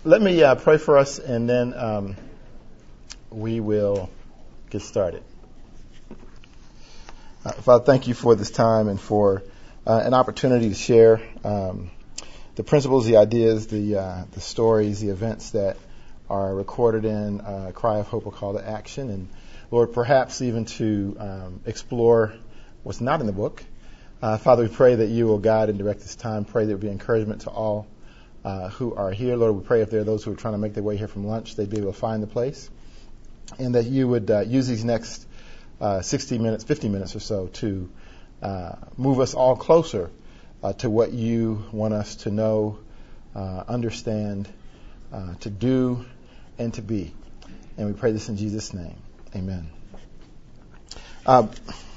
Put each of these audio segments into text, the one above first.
Let me pray for us, and then we will get started. Father, thank you for this time and for an opportunity to share the principles, the ideas, the stories, the events that are recorded in Cry of Hope, a Call to Action, and Lord, perhaps even to explore what's not in the book. Father, we pray that you will guide and direct this time. Pray there will be encouragement to all who are here. Lord, we pray if there are those who are trying to make their way here from lunch, they'd be able to find the place. And that you would use these next 60 minutes, 50 minutes or so to move us all closer to what you want us to know, understand, to do, and to be. And we pray this in Jesus' name. Amen. How'd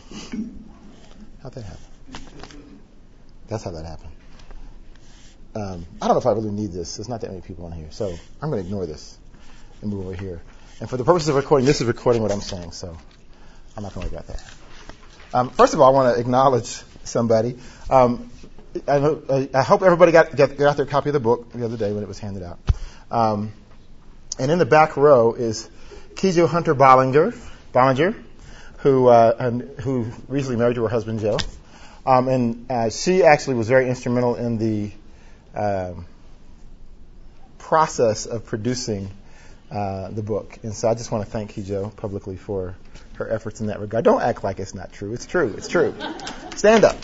that happen? That's how that happened. I don't know if I really need this. There's not that many people on here. So I'm going to ignore this and move over here. And for the purposes of recording, this is recording what I'm saying. So I'm not going to worry about that. First of all, I want to acknowledge somebody. I hope everybody got their copy of the book the other day when it was handed out. And in the back row is Kijo Hunter Bollinger, who recently married to her husband, Joe. And she actually was very instrumental in the process of producing the book. And so I just want to thank Kijo publicly for her efforts in that regard. Don't act like it's not true. It's true. It's true. Stand up.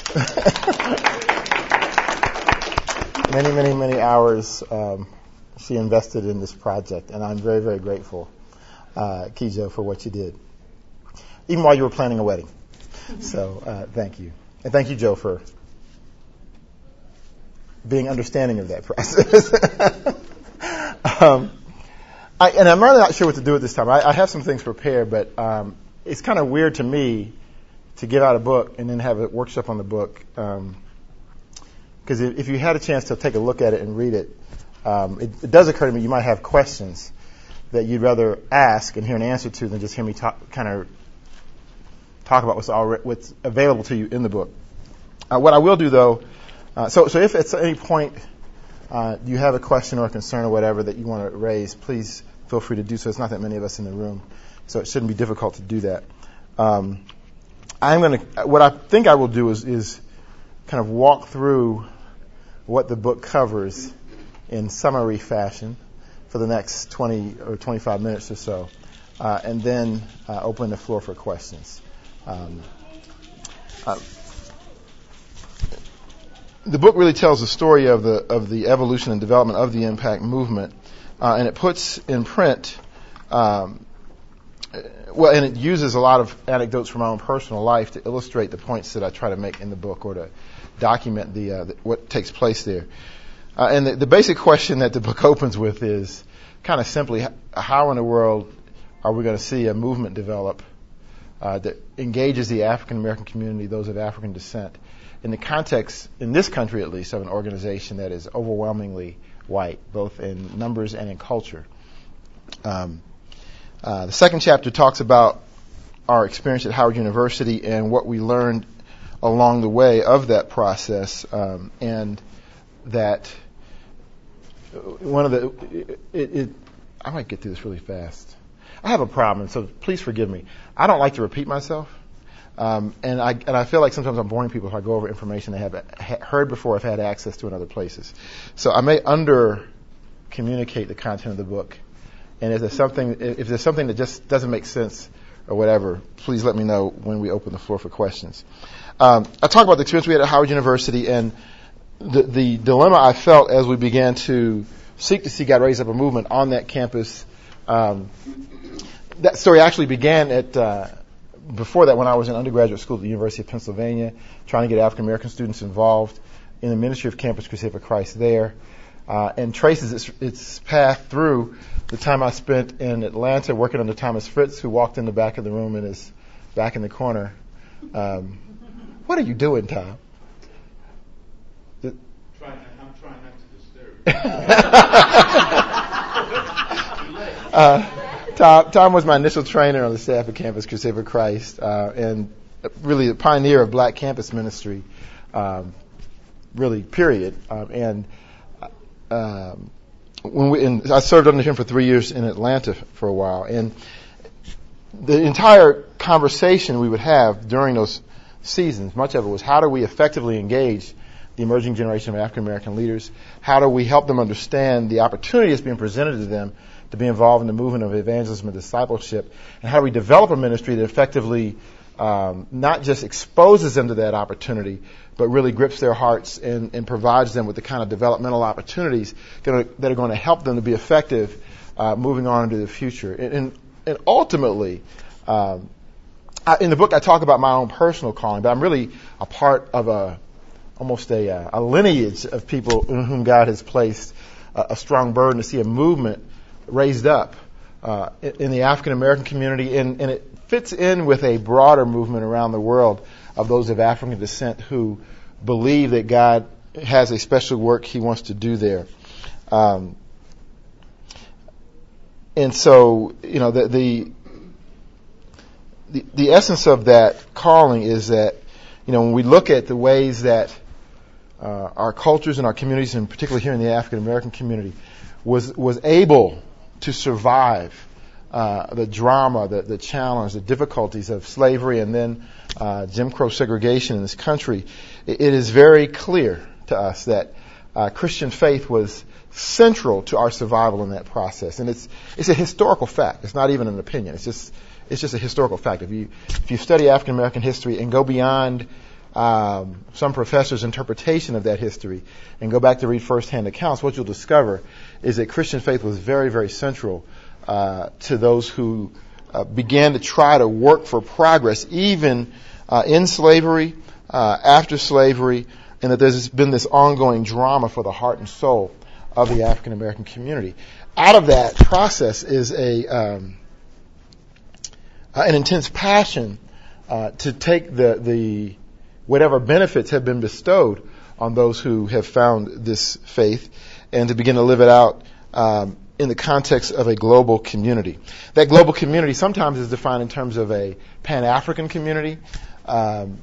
Many hours she invested in this project, and I'm very, very grateful, Kijo, for what you did, even while you were planning a wedding. So thank you. And thank you, Joe, for being understanding of that process. And I'm really not sure what to do at this time. I have some things prepared, but it's kind of weird to me to give out a book and then have a workshop on the book. Because if you had a chance to take a look at it and read it, it does occur to me you might have questions that you'd rather ask and hear an answer to than just hear me talk about what's available to you in the book. What I will do, though, so if at any point you have a question or a concern or whatever that you want to raise, please feel free to do so. It's not that many of us in the room, so it shouldn't be difficult to do that. What I think I will do is kind of walk through what the book covers in summary fashion for the next 20 or 25 minutes or so, and then open the floor for questions. The book really tells the story of the evolution and development of the Impact movement, and it puts in print, and it uses a lot of anecdotes from my own personal life to illustrate the points that I try to make in the book or to document what takes place there. And the basic question that the book opens with is kind of simply, how in the world are we going to see a movement develop that engages the African American community, those of African descent, in the context, in this country at least, of an organization that is overwhelmingly white, both in numbers and in culture. The second chapter talks about our experience at Howard University and what we learned along the way of that process, and that one of I might get through this really fast. I have a problem, so please forgive me. I don't like to repeat myself. And I feel like sometimes I'm boring people if I go over information they have heard before, I've had access to in other places. So I may under-communicate the content of the book. And if there's something that just doesn't make sense or whatever, please let me know when we open the floor for questions. I talk about the experience we had at Howard University and the dilemma I felt as we began to seek to see God raise up a movement on that campus. That story actually began before that when I was in undergraduate school at the University of Pennsylvania, trying to get African American students involved in the ministry of Campus Crusade for Christ there, and traces its path through the time I spent in Atlanta working under Thomas Fritz, who walked in the back of the room and is back in the corner. What are you doing, Tom? I'm trying not to disturb. Tom was my initial trainer on the staff of Campus Crusade for Christ, and really a pioneer of black campus ministry, really, period. I served under him for 3 years in Atlanta for a while, and the entire conversation we would have during those seasons, much of it was how do we effectively engage the emerging generation of African American leaders? How do we help them understand the opportunity that's being presented to them to be involved in the movement of evangelism and discipleship? And how do we develop a ministry that effectively not just exposes them to that opportunity, but really grips their hearts and provides them with the kind of developmental opportunities that are going to help them to be effective moving on into the future. And ultimately, in the book I talk about my own personal calling, but I'm really a part of almost a lineage of people in whom God has placed a strong burden to see a movement raised up in the African American community, and it fits in with a broader movement around the world of those of African descent who believe that God has a special work He wants to do there. And so, the essence of that calling is that, when we look at the ways that our cultures and our communities, and particularly here in the African American community, was able to survive the drama, the challenge, the difficulties of slavery and then Jim Crow segregation in this country, it is very clear to us that Christian faith was central to our survival in that process. And it's a historical fact. It's not even an opinion. It's just a historical fact. If you study African American history and go beyond some professors' interpretation of that history and go back to read firsthand accounts, what you'll discover is that Christian faith was very, very central to those who began to try to work for progress, even in slavery, after slavery, and that there's been this ongoing drama for the heart and soul of the African American community. Out of that process is an intense passion to take the whatever benefits have been bestowed on those who have found this faith and to begin to live it out in the context of a global community. That global community sometimes is defined in terms of a Pan-African community, and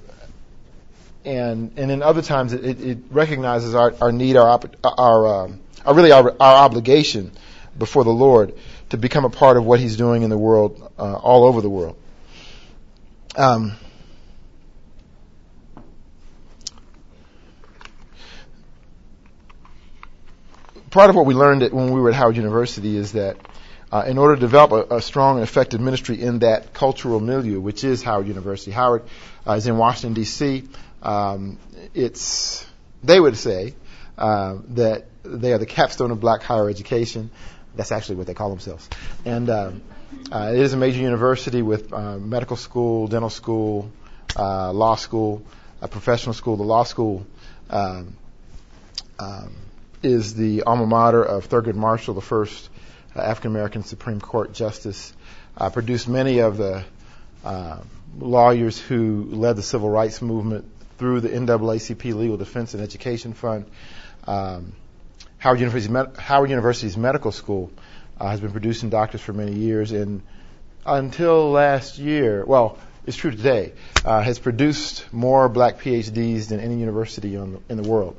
in other times it recognizes our need, our obligation before the Lord to become a part of what He's doing in the world, all over the world. Part of what we learned when we were at Howard University is that in order to develop a strong and effective ministry in that cultural milieu, which is Howard University, Howard is in Washington, D.C. They would say that they are the capstone of black higher education. That's actually what they call themselves. And it is a major university with medical school, dental school, law school, a professional school. The law school is the alma mater of Thurgood Marshall, the first African-American Supreme Court justice, produced many of the lawyers who led the civil rights movement through the NAACP Legal Defense and Education Fund. Howard University's medical school has been producing doctors for many years, and until last year, well, it's true today, has produced more black PhDs than any university in the world.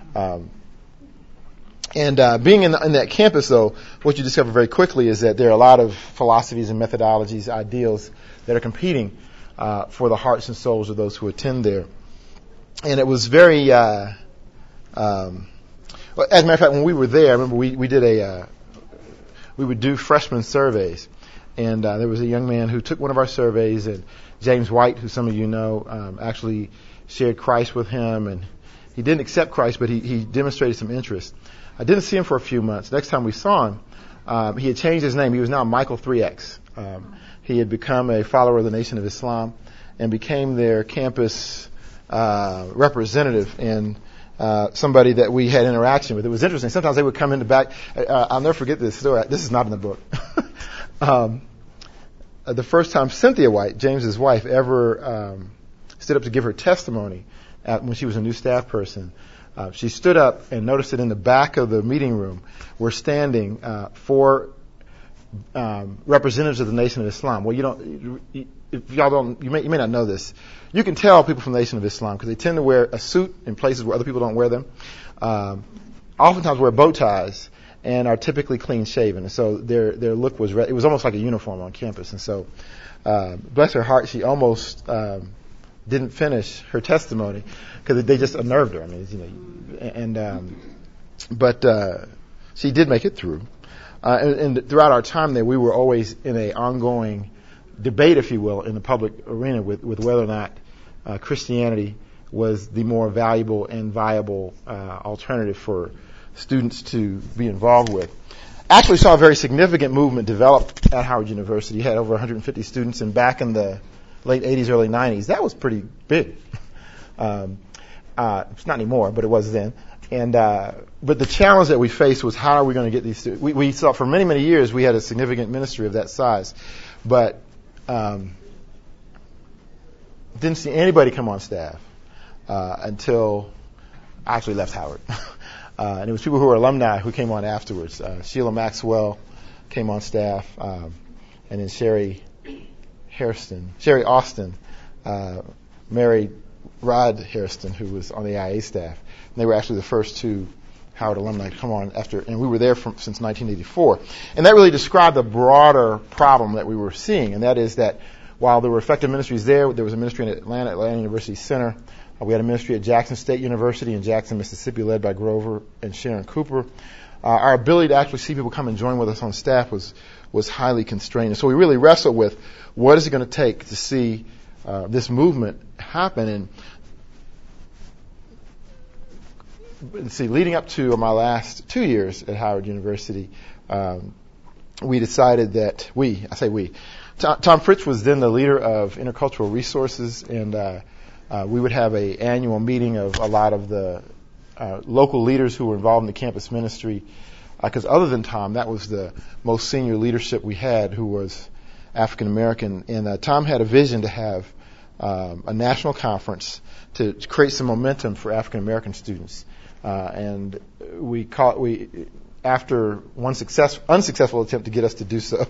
And being in that campus, though, what you discover very quickly is that there are a lot of philosophies and methodologies, ideals that are competing for the hearts and souls of those who attend there. And it was very, well, as a matter of fact, when we were there, I remember we would do freshman surveys, and there was a young man who took one of our surveys, and James White, who some of you know, actually shared Christ with him, and he didn't accept Christ, but he demonstrated some interest. I didn't see him for a few months. Next time we saw him, he had changed his name. He was now Michael 3X. He had become a follower of the Nation of Islam and became their campus representative and somebody that we had interaction with. It was interesting. Sometimes they would come in the back. I'll never forget this story. This is not in the book. The first time Cynthia White, James's wife, ever stood up to give her testimony when she was a new staff person, she stood up and noticed that in the back of the meeting room were standing four representatives of the Nation of Islam. Well, you may not know this. You can tell people from the Nation of Islam because they tend to wear a suit in places where other people don't wear them. Oftentimes wear bow ties and are typically clean shaven. And so their look was it was almost like a uniform on campus. And so, bless her heart, she almost didn't finish her testimony because they just unnerved her. I mean, but she did make it through. And throughout our time there, we were always in an ongoing debate, if you will, in the public arena with whether or not Christianity was the more valuable and viable alternative for students to be involved with. Actually saw a very significant movement develop at Howard University. You had over 150 students, and back in the late 80s, early 90s, that was pretty big. It's not anymore, but it was then. And but the challenge that we faced was, how are we going to get these students? We saw for many, many years we had a significant ministry of that size, but didn't see anybody come on staff until I actually left Howard. And it was people who were alumni who came on afterwards. Sheila Maxwell came on staff, and then Sherry Austin married Rod Hairston, who was on the IA staff. And they were actually the first two Howard alumni to come on after, and we were there since 1984. And that really described the broader problem that we were seeing, and that is that while there were effective ministries there was a ministry in Atlanta University Center. We had a ministry at Jackson State University in Jackson, Mississippi, led by Grover and Sharon Cooper. Our ability to actually see people come and join with us on staff was highly constrained. And so we really wrestled with, what is it going to take to see this movement happen? And see, leading up to my last 2 years at Howard University, we decided that Tom Fritz was then the leader of Intercultural Resources, and we would have an annual meeting of a lot of the local leaders who were involved in the campus ministry, because other than Tom, that was the most senior leadership we had, who was African American. And Tom had a vision to have a national conference to create some momentum for African American students. And after one unsuccessful attempt to get us to do so,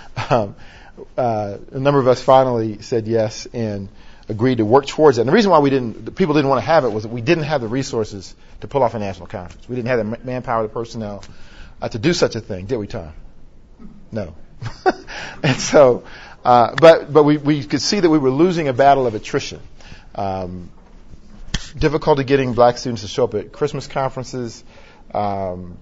a number of us finally said yes and agreed to work towards it. And the reason why people didn't want to have it was that we didn't have the resources to pull off a national conference. We didn't have the manpower, the personnel to do such a thing, did we, Tom? No. And so, but we could see that we were losing a battle of attrition. Difficulty getting black students to show up at Christmas conferences, when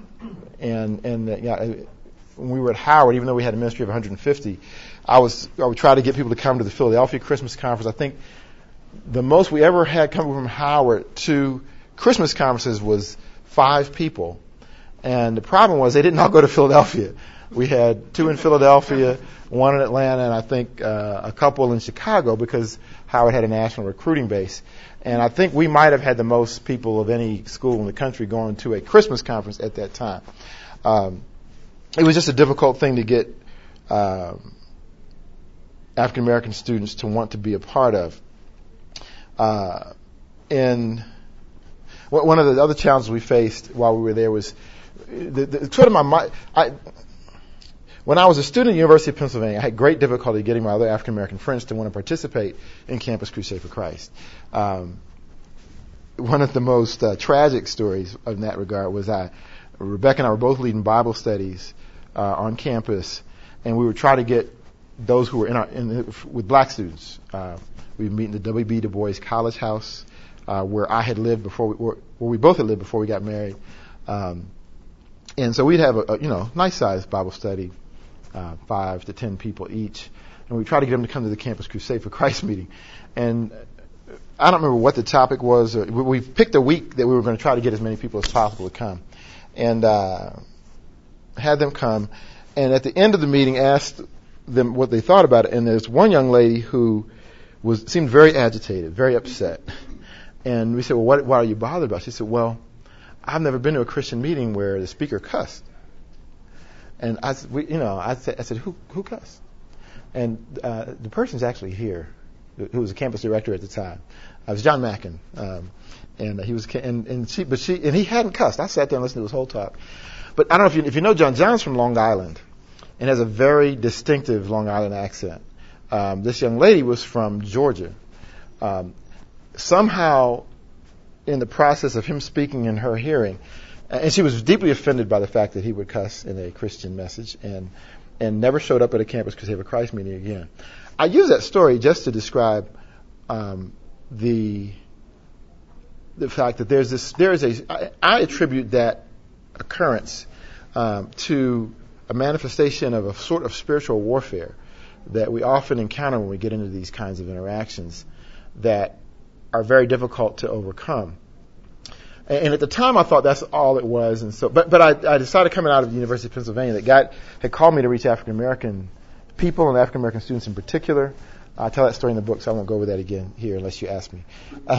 we were at Howard, even though we had a ministry of 150, I would try to get people to come to the Philadelphia Christmas conference. I think the most we ever had coming from Howard to Christmas conferences was 5 people. And the problem was they didn't all go to Philadelphia. We had 2 in Philadelphia, 1 in Atlanta, and I think a couple in Chicago, because Howard had a national recruiting base. And I think we might have had the most people of any school in the country going to a Christmas conference at that time. It was just a difficult thing to get African American students to want to be a part of. And one of the other challenges we faced while we were there was sort of my mind. When I was a student at the University of Pennsylvania, I had great difficulty getting my other African American friends to want to participate in Campus Crusade for Christ. One of the most tragic stories in that regard was Rebecca and I were both leading Bible studies on campus, and we would try to get those who were with black students. We would meet in the W.B. Du Bois College House, where I had lived where we both had lived before we got married. And so we'd have a nice sized Bible study, 5 to 10 people each, and we try to get them to come to the Campus Crusade for Christ meeting. And I don't remember what the topic was. We picked a week that we were going to try to get as many people as possible to come, and had them come. And at the end of the meeting, asked them what they thought about it. And there's one young lady who seemed very agitated, very upset. And we said, "Well, what are you bothered about?" She said, "Well, I've never been to a Christian meeting where the speaker cussed." And I said, "Who cussed?" And the person's actually here, who was a campus director at the time. It was John Mackin, and he was, and he hadn't cussed. I sat there and listened to his whole talk. But I don't know if you know John. John's from Long Island, and has a very distinctive Long Island accent. This young lady was from Georgia. Somehow, in the process of him speaking in her hearing, And she was deeply offended by the fact that he would cuss in a Christian message, and never showed up at a Campus Crusade for Christ meeting again. I use that story just to describe the fact that I attribute that occurrence to a manifestation of a sort of spiritual warfare that we often encounter when we get into these kinds of interactions that are very difficult to overcome. And at the time, I thought that's all it was. And so, but I decided coming out of the University of Pennsylvania that God had called me to reach African American people and African American students in particular. I tell that story in the book, so I won't go over that again here unless you ask me.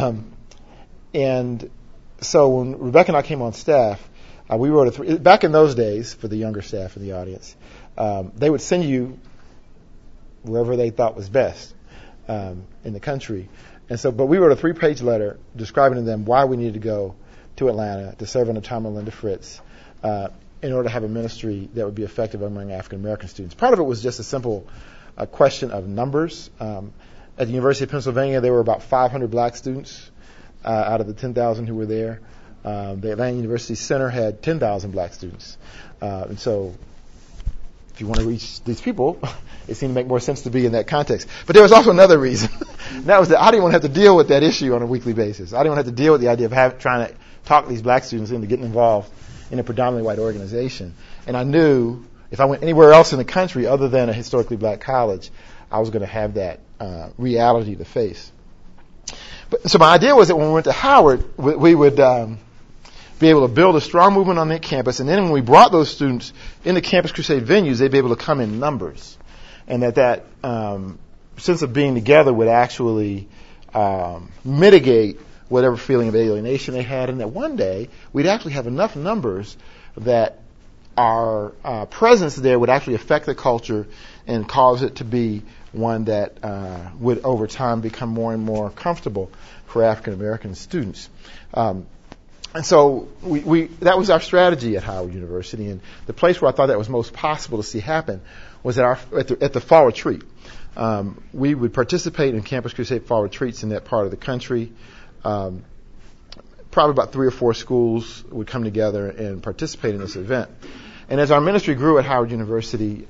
And so when Rebecca and I came on staff, we wrote back in those days, for the younger staff in the audience, they would send you wherever they thought was best in the country. And so, but we wrote a 3-page letter describing to them why we needed to go to Atlanta to serve under Tom and Linda Fritz in order to have a ministry that would be effective among African American students. Part of it was just a simple question of numbers. At the University of Pennsylvania, there were about 500 black students out of the 10,000 who were there. The Atlanta University Center had 10,000 black students. And so if you want to reach these people, it seemed to make more sense to be in that context. But there was also another reason. And that was that I didn't want to have to deal with that issue on a weekly basis. I didn't want to have to deal with the idea of trying to talk these black students into getting involved in a predominantly white organization. And I knew if I went anywhere else in the country other than a historically black college, I was going to have that reality to face. So my idea was that when we went to Howard, we would be able to build a strong movement on that campus, and then when we brought those students into Campus Crusade venues, they'd be able to come in numbers. And that sense of being together would actually mitigate whatever feeling of alienation they had, and that one day we'd actually have enough numbers that our presence there would actually affect the culture and cause it to be one that would over time become more and more comfortable for African American students. And so that was our strategy at Howard University, and the place where I thought that was most possible to see happen was at the fall retreat. We would participate in Campus Crusade fall retreats in that part of the country. Probably about 3 or 4 schools would come together and participate in this event. And as our ministry grew at Howard University,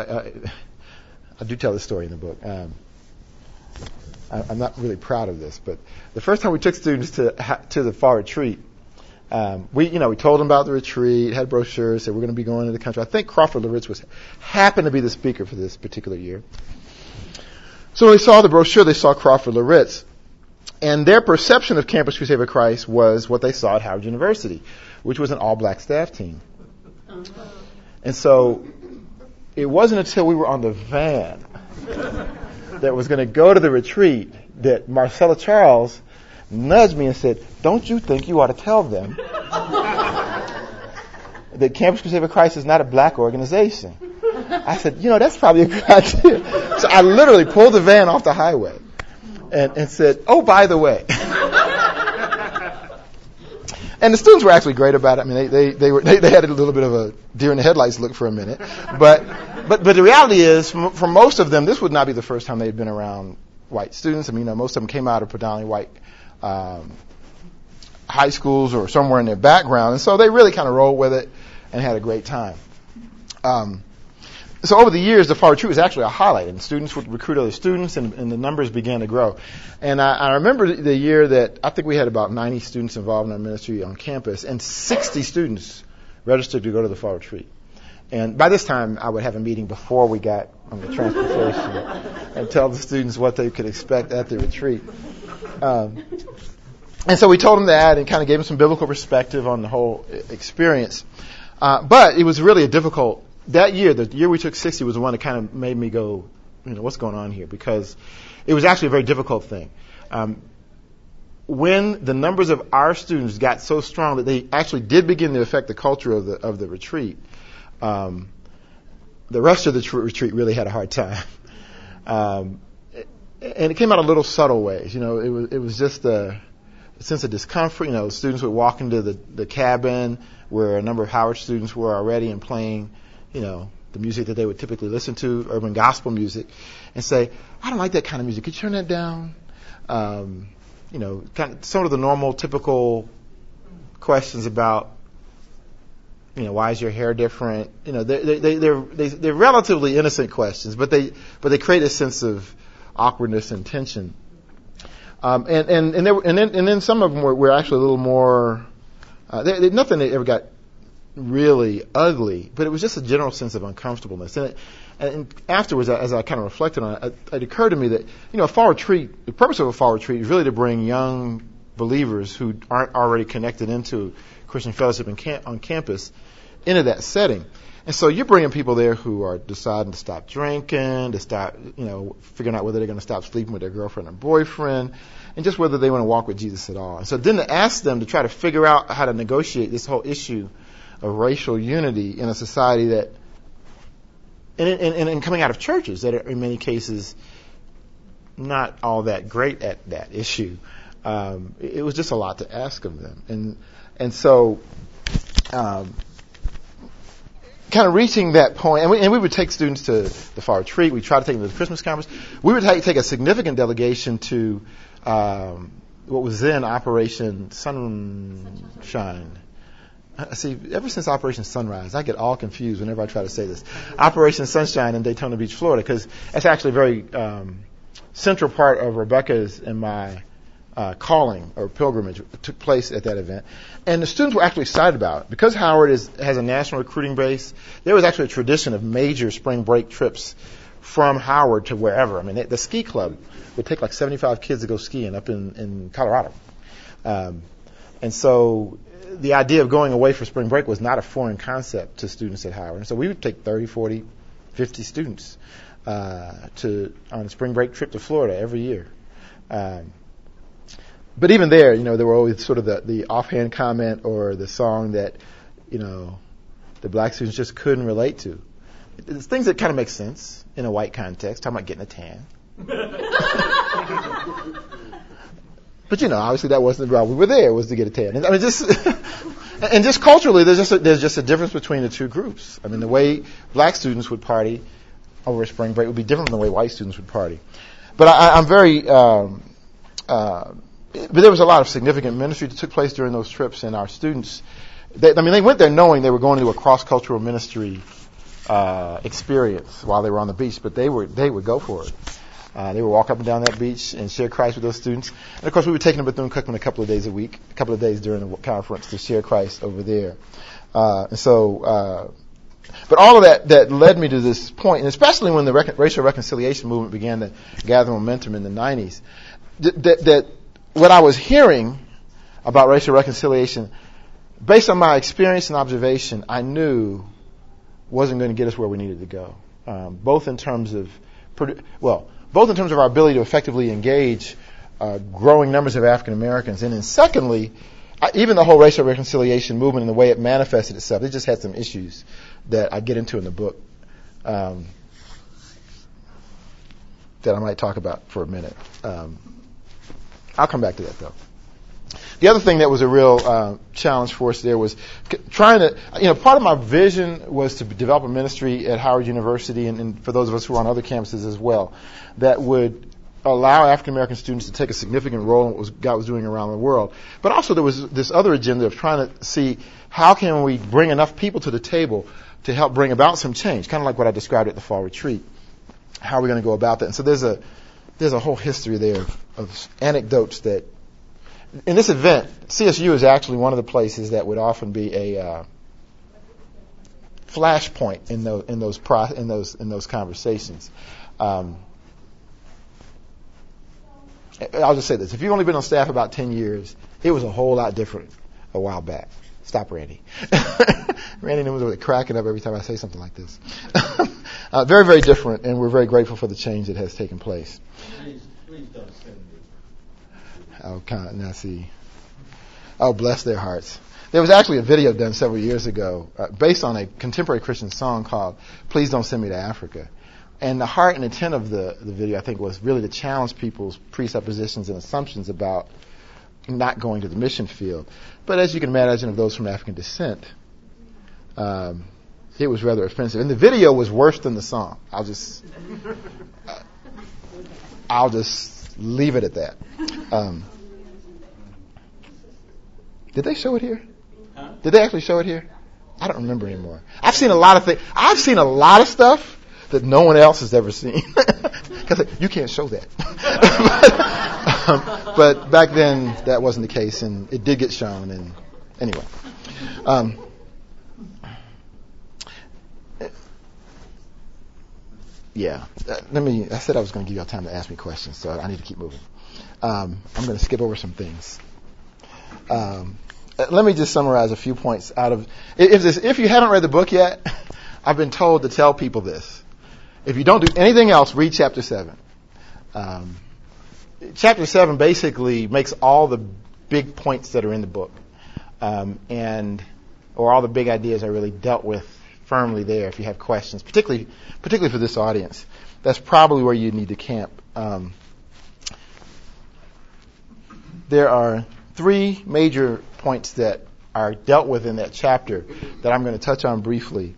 I do tell this story in the book. I'm not really proud of this, but the first time we took students to the fall retreat, we told them about the retreat, had brochures, said we're going to be going to the country. I think Crawford Loritz happened to be the speaker for this particular year. So when they saw the brochure, they saw Crawford Loritz. And their perception of Campus Crusade for Christ was what they saw at Howard University, which was an all-black staff team. And so it wasn't until we were on the van that was going to go to the retreat that Marcella Charles nudged me and said, "Don't you think you ought to tell them that Campus Crusade for Christ is not a black organization?" I said, that's probably a good idea. So I literally pulled the van off the highway and said, "Oh, by the way." And the students were actually great about it. I mean, they had a little bit of a deer in the headlights look for a minute. But the reality is, for most of them, this would not be the first time they'd been around white students. I mean, most of them came out of predominantly white high schools or somewhere in their background. And so they really kind of rolled with it and had a great time. So over the years, the fall retreat was actually a highlight, and students would recruit other students, and the numbers began to grow. And I remember the year that I think we had about 90 students involved in our ministry on campus, and 60 students registered to go to the fall retreat. And by this time, I would have a meeting before we got on the transportation and tell the students what they could expect at the retreat. And so we told them that and kind of gave them some biblical perspective on the whole experience. But it was really a difficult. That year, the year we took 60 was the one that kind of made me go, what's going on here? Because it was actually a very difficult thing. When the numbers of our students got so strong that they actually did begin to affect the culture of the retreat, the rest of the retreat really had a hard time. And it came out in little subtle ways. It was just a sense of discomfort. Students would walk into the cabin where a number of Howard students were already and playing the music that they would typically listen to, urban gospel music, and say, "I don't like that kind of music. Could you turn that down?" Kind of some of the normal, typical questions about why is your hair different? They're relatively innocent questions, but they create a sense of awkwardness and tension. And then some of them were actually a little more. Nothing that ever got really ugly, but it was just a general sense of uncomfortableness. And afterwards, as I kind of reflected on it, it occurred to me that a fall retreat. The purpose of a fall retreat is really to bring young believers who aren't already connected into Christian fellowship on campus into that setting. And so you're bringing people there who are deciding to stop drinking, to stop, figuring out whether they're going to stop sleeping with their girlfriend or boyfriend, and just whether they want to walk with Jesus at all. And so then to ask them to try to figure out how to negotiate this whole issue of racial unity in a society that, and coming out of churches that are in many cases not all that great at that issue, it was just a lot to ask of them. And so, kind of reaching that point, and we would take students to the fall retreat. We try to take them to the Christmas conference. We would take a significant delegation to what was then Operation Sunshine. See, ever since Operation Sunrise, I get all confused whenever I try to say this. Operation Sunshine in Daytona Beach, Florida, because that's actually a very central part of Rebecca's and my calling or pilgrimage took place at that event. And the students were actually excited about it. Because Howard has a national recruiting base, there was actually a tradition of major spring break trips from Howard to wherever. I mean, the ski club would take like 75 kids to go skiing up in Colorado. And so the idea of going away for spring break was not a foreign concept to students at Howard. And so we would take 30, 40, 50 students on a spring break trip to Florida every year. But even there, there were always sort of the offhand comment or the song that, the black students just couldn't relate to. It's things that kind of make sense in a white context, talking about getting a tan. But, obviously that wasn't the route we were there, was to get a tan. I mean, just culturally, there's just a difference between the two groups. I mean, the way black students would party over spring break would be different from the way white students would party. But I'm very, but there was a lot of significant ministry that took place during those trips, and our students, they went there knowing they were going to do a cross-cultural ministry experience while they were on the beach, but they would go for it. They would walk up and down that beach and share Christ with those students. And of course, we were taking them to Bethune-Cookman a couple of days a week, a couple of days during the conference to share Christ over there. But all of that led me to this point, and especially when the racial reconciliation movement began to gather momentum in the 90s, that what I was hearing about racial reconciliation, based on my experience and observation, I knew wasn't going to get us where we needed to go. Both in terms of our ability to effectively engage growing numbers of African Americans, and then secondly, even the whole racial reconciliation movement and the way it manifested itself, it just had some issues that I get into in the book that I might talk about for a minute. I'll come back to that, though. The other thing that was a real challenge for us there was trying to, part of my vision was to develop a ministry at Howard University, and for those of us who are on other campuses as well, that would allow African American students to take a significant role in what God was doing around the world. But also there was this other agenda of trying to see how can we bring enough people to the table to help bring about some change, kind of like what I described at the fall retreat. How are we going to go about that? And so there's a whole history there of anecdotes that, in this event, CSU is actually one of the places that would often be a flashpoint in those conversations. I'll just say this: if you've only been on staff about 10 years, it was a whole lot different a while back. Stop, Randy. Randy was really cracking up every time I say something like this. Very, very different, and we're very grateful for the change that has taken place. Please don't send me. Now see. Oh, bless their hearts. There was actually a video done several years ago based on a contemporary Christian song called "Please Don't Send Me to Africa." And the heart and intent of the video, I think, was really to challenge people's presuppositions and assumptions about not going to the mission field. But as you can imagine, of those from African descent, it was rather offensive. And the video was worse than the song. I'll just leave it at that. Did they show it here? Huh? Did they actually show it here? I don't remember anymore. I've seen a lot of things. I've seen a lot of stuff that no one else has ever seen. Because you can't show that. But back then, that wasn't the case, and it did get shown. And anyway. Yeah. I said I was going to give y'all time to ask me questions, so I need to keep moving. I'm going to skip over some things. Let me just summarize a few points out of. If you haven't read the book yet, I've been told to tell people this. If you don't do anything else, read chapter 7. Chapter 7 basically makes all the big points that are in the book, or all the big ideas are really dealt with firmly there. If you have questions, particularly for this audience, that's probably where you need to camp. There are 3 major points that are dealt with in that chapter that I'm going to touch on briefly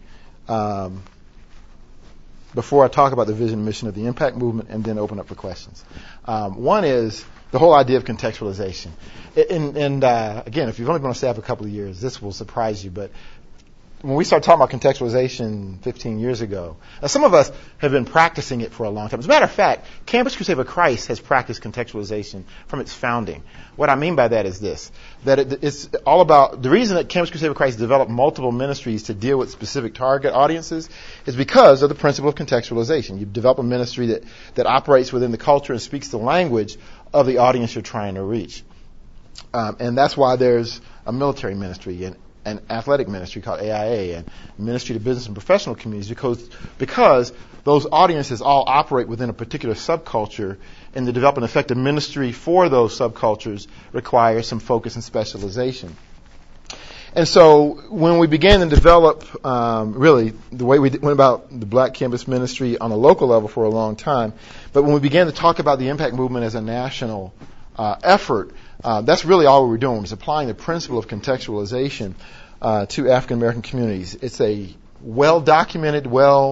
before I talk about the vision and mission of the Impact Movement and then open up for questions. One is the whole idea of contextualization. And again, if you've only been on staff a couple of years, this will surprise you, but when we started talking about contextualization 15 years ago, some of us have been practicing it for a long time. As a matter of fact, Campus Crusade for Christ has practiced contextualization from its founding. What I mean by that is this, that it's all about, the reason that Campus Crusade for Christ developed multiple ministries to deal with specific target audiences is because of the principle of contextualization. You develop a ministry that operates within the culture and speaks the language of the audience you're trying to reach. And that's why there's a military ministry and an athletic ministry called AIA and ministry to business and professional communities because those audiences all operate within a particular subculture, and to develop an effective ministry for those subcultures requires some focus and specialization. And so when we began to develop really the way we went about the Black Campus ministry on a local level for a long time, but when we began to talk about the Impact Movement as a national effort, that's really all we were doing, was applying the principle of contextualization to African American communities. It's a well-documented,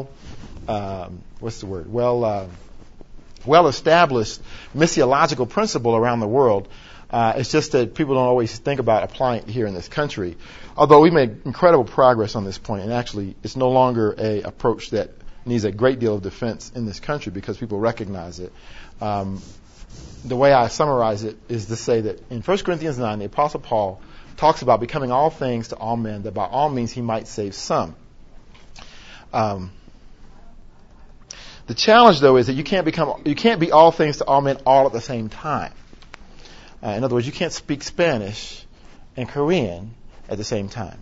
well-established missiological principle around the world. It's just that people don't always think about applying it here in this country. Although we made incredible progress on this point, and actually it's no longer an approach that needs a great deal of defense in this country because people recognize it. The way I summarize it is to say that in 1 Corinthians 9, the Apostle Paul talks about becoming all things to all men, that by all means he might save some. The challenge, though, is that you can't be all things to all men all at the same time. In other words, you can't speak Spanish and Korean at the same time.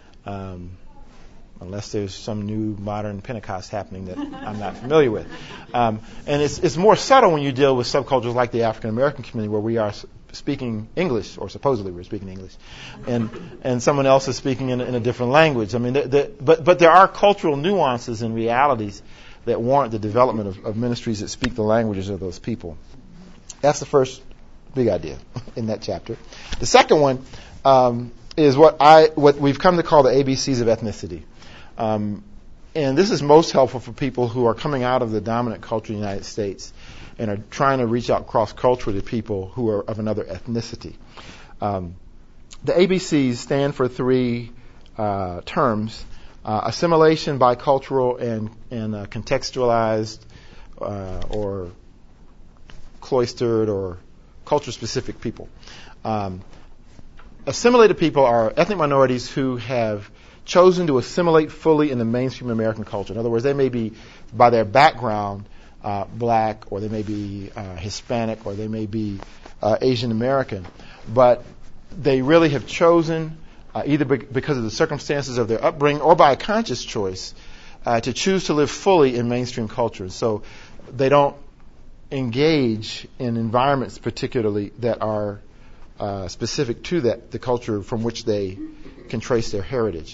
Unless there's some new modern Pentecost happening that I'm not familiar with. And it's more subtle when you deal with subcultures like the African American community, where we are speaking English, or supposedly we're speaking English, and someone else is speaking in a different language. I mean, but there are cultural nuances and realities that warrant the development of ministries that speak the languages of those people. That's the first big idea in that chapter. The second one is what we've come to call the ABCs of ethnicity. And this is most helpful for people who are coming out of the dominant culture in the United States and are trying to reach out cross-culturally to people who are of another ethnicity. The ABCs stand for 3 terms: assimilation, bicultural, and contextualized or cloistered or culture-specific people. Assimilated people are ethnic minorities who have chosen to assimilate fully in the mainstream American culture. In other words, they may be, by their background, black, or they may be Hispanic, or they may be Asian American, but they really have chosen, either because of the circumstances of their upbringing or by a conscious choice, to choose to live fully in mainstream culture. So they don't engage in environments particularly that are specific to the culture from which they can trace their heritage.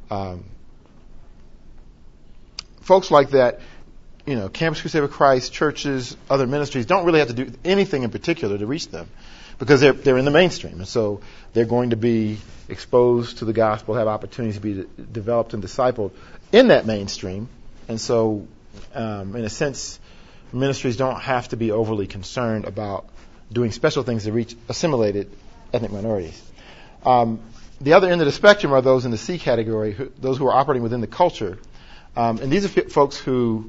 Folks like that, Campus Crusade for Christ, churches, other ministries don't really have to do anything in particular to reach them because they're in the mainstream. And so they're going to be exposed to the gospel, have opportunities to be developed and discipled in that mainstream. And so, in a sense, ministries don't have to be overly concerned about doing special things to reach assimilated ethnic minorities. The other end of the spectrum are those in the C category, those who are operating within the culture. And these are folks who,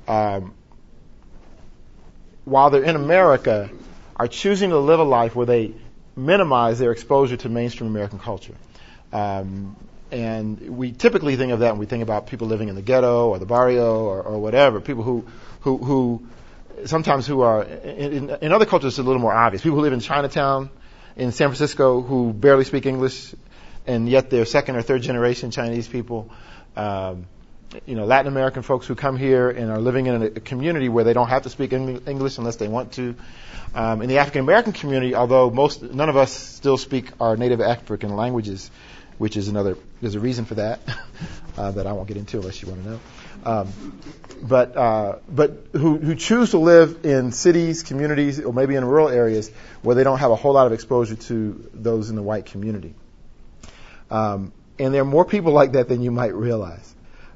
while they're in America, are choosing to live a life where they minimize their exposure to mainstream American culture. And we typically think of that when we think about people living in the ghetto or the barrio or whatever. People who sometimes who are in other cultures it's a little more obvious. People who live in Chinatown, in San Francisco, who barely speak English, and yet they're second or third generation Chinese people. Latin American folks who come here and are living in a community where they don't have to speak English unless they want to. In the African American community, although none of us still speak our native African languages, which is there's a reason for that that I won't get into unless you want to know. But who choose to live in cities, communities, or maybe in rural areas where they don't have a whole lot of exposure to those in the white community. And there are more people like that than you might realize.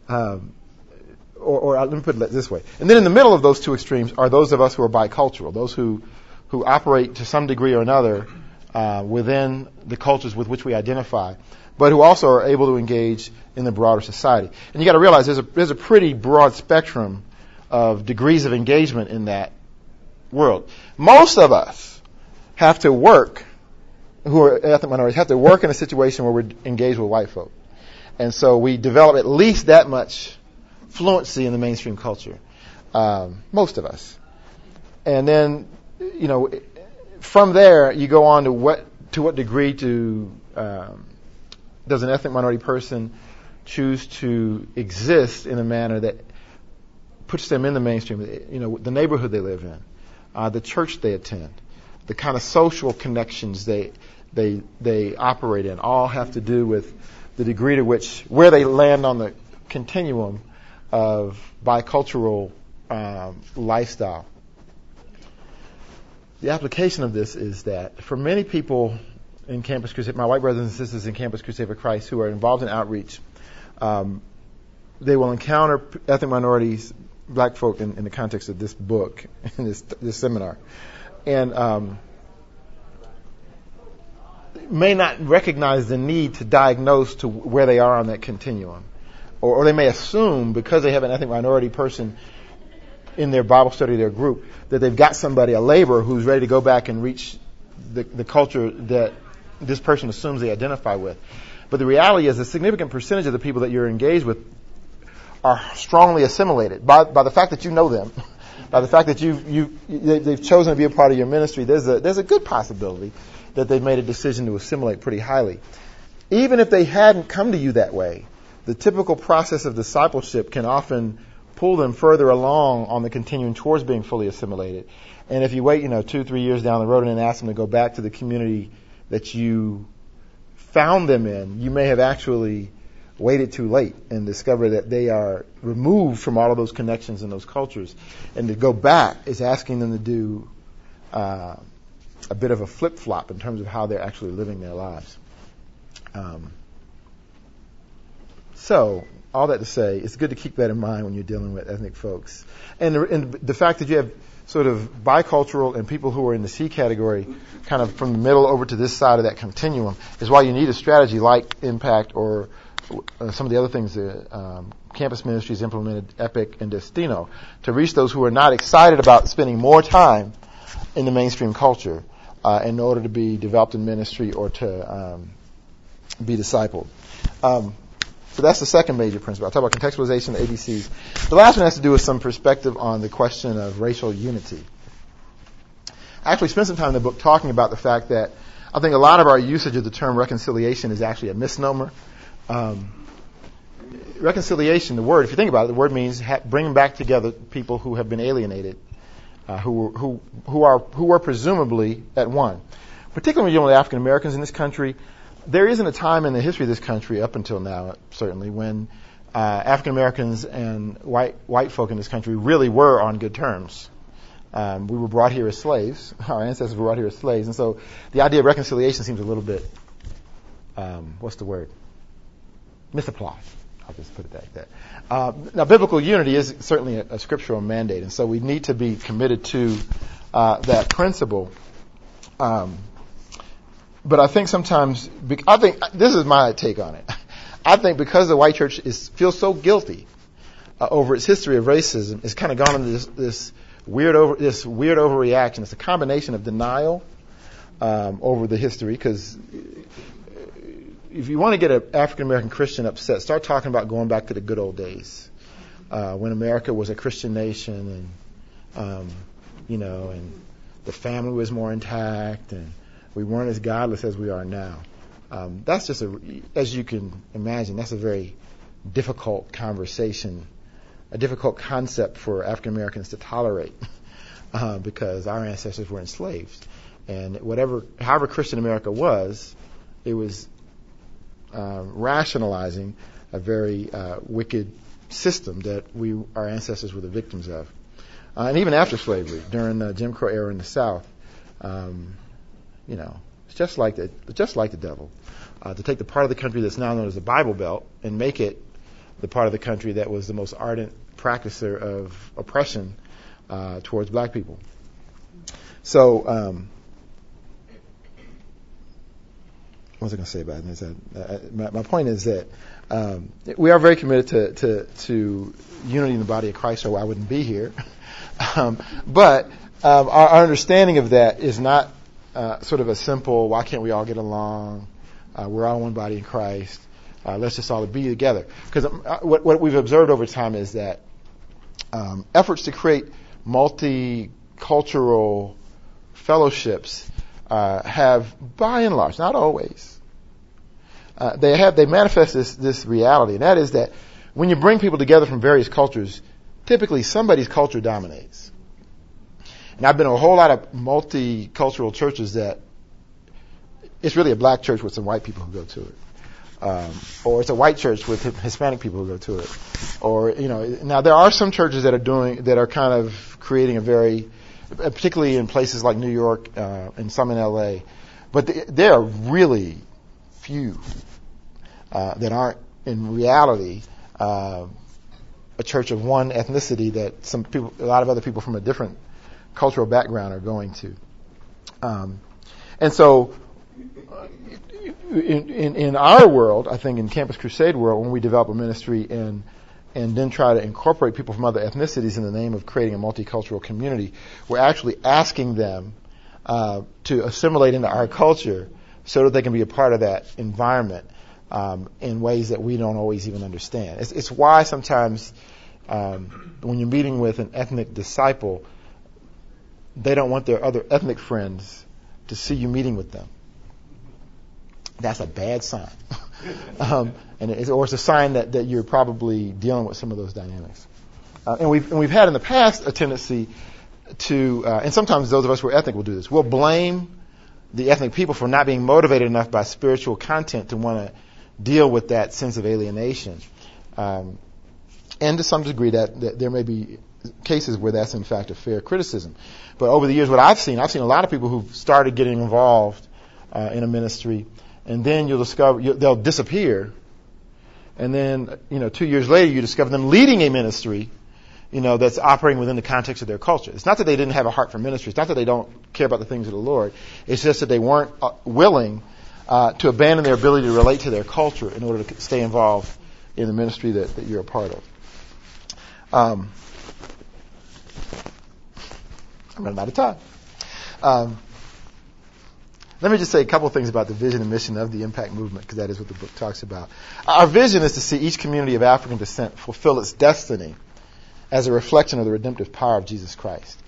Or let me put it this way. And then in the middle of those two extremes are those of us who are bicultural, those who operate to some degree or another within the cultures with which we identify, but who also are able to engage in the broader society. And you got to realize there's a pretty broad spectrum of degrees of engagement in that world. Most of us have to work, who are ethnic minorities, have to work in a situation where we're engaged with white folk. And so we develop at least that much fluency in the mainstream culture. Most of us. And then, from there you go on to what degree does an ethnic minority person choose to exist in a manner that puts them in the mainstream, the neighborhood they live in, the church they attend, the kind of social connections they operate in, all have to do with the degree to which, where they land on the continuum of bicultural lifestyle. The application of this is that for many people in Campus Crusade, my white brothers and sisters in Campus Crusade for Christ who are involved in outreach, they will encounter ethnic minorities, black folk in the context of this book, in this seminar, and may not recognize the need to diagnose to where they are on that continuum. Or they may assume, because they have an ethnic minority person in their Bible study, their group, that they've got somebody, a laborer, who's ready to go back and reach the culture that this person assumes they identify with. But the reality is a significant percentage of the people that you're engaged with are strongly assimilated by the fact that you know them, by the fact that they've chosen to be a part of your ministry. There's a good possibility that they've made a decision to assimilate pretty highly. Even if they hadn't come to you that way, the typical process of discipleship can often pull them further along on the continuum towards being fully assimilated. And if you wait, 2-3 years down the road and then ask them to go back to the community that you found them in, you may have actually waited too late and discovered that they are removed from all of those connections and those cultures. And to go back is asking them to do a bit of a flip-flop in terms of how they're actually living their lives. So, all that to say, it's good to keep that in mind when you're dealing with ethnic folks. And the fact that you have sort of bicultural and people who are in the C category, kind of from the middle over to this side of that continuum, is why you need a strategy like Impact or some of the other things that campus ministries implemented, Epic and Destino, to reach those who are not excited about spending more time in the mainstream culture in order to be developed in ministry or to be discipled. So that's the second major principle. I'll talk about contextualization, the ABCs. The last one has to do with some perspective on the question of racial unity. I actually spent some time in the book talking about the fact that I think a lot of our usage of the term reconciliation is actually a misnomer. Reconciliation, the word, if you think about it, the word means bringing back together people who have been alienated, who are presumably at one. Particularly when you're dealing with African Americans in this country, there isn't a time in the history of this country, up until now certainly, when African Americans and white folk in this country really were on good terms. We were brought here as slaves. Our ancestors were brought here as slaves. And so the idea of reconciliation seems a little bit, misapplied. I'll just put it like that. Now, biblical unity is certainly a scriptural mandate, and so we need to be committed to that principle. But I think sometimes, I think this is my take on it. I think because the white church feels so guilty over its history of racism, it's kind of gone into this weird overreaction. It's a combination of denial over the history, because if you want to get an African American Christian upset, start talking about going back to the good old days when America was a Christian nation, and and the family was more intact, and we weren't as godless as we are now. That's just as you can imagine, that's a very difficult conversation, a difficult concept for African Americans to tolerate, because our ancestors were enslaved, and however Christian America was, it was rationalizing a very wicked system that our ancestors were the victims of. And even after slavery, during the Jim Crow era in the South, it's just like the devil to take the part of the country that's now known as the Bible Belt and make it the part of the country that was the most ardent practicer of oppression towards black people. So, what was I going to say about this? My point is that we are very committed to unity in the body of Christ, or I wouldn't be here. But our understanding of that is not sort of a simple, why can't we all get along? We're all one body in Christ. Let's just all be together. Because what we've observed over time is that efforts to create multicultural fellowships have, by and large, not always, they manifest this reality, and that is that when you bring people together from various cultures, typically somebody's culture dominates. And I've been to a whole lot of multicultural churches that it's really a black church with some white people who go to it. Or it's a white church with Hispanic people who go to it. Or, now there are some churches that are kind of creating a very, particularly in places like New York and some in LA, but there are really few that aren't in reality a church of one ethnicity that a lot of other people from a different cultural background are going to. And so, in our world, I think in Campus Crusade world, when we develop a ministry and then try to incorporate people from other ethnicities in the name of creating a multicultural community, we're actually asking them to assimilate into our culture so that they can be a part of that environment in ways that we don't always even understand. It's why sometimes when you're meeting with an ethnic disciple, they don't want their other ethnic friends to see you meeting with them. That's a bad sign. Or it's a sign that you're probably dealing with some of those dynamics. And we've had in the past a tendency to, and sometimes those of us who are ethnic will do this. We'll blame the ethnic people for not being motivated enough by spiritual content to want to deal with that sense of alienation. And to some degree that there may be cases where that's in fact a fair criticism. But over the years, what I've seen a lot of people who've started getting involved in a ministry, and then you'll discover they'll disappear, and then 2 years later you discover them leading a ministry, that's operating within the context of their culture. It's not that they didn't have a heart for ministry. It's not that they don't care about the things of the Lord. It's just that they weren't willing to abandon their ability to relate to their culture in order to stay involved in the ministry that you're a part of. I'm running out of time. Let me just say a couple of things about the vision and mission of the Impact Movement, because that is what the book talks about. Our vision is to see each community of African descent fulfill its destiny as a reflection of the redemptive power of Jesus Christ.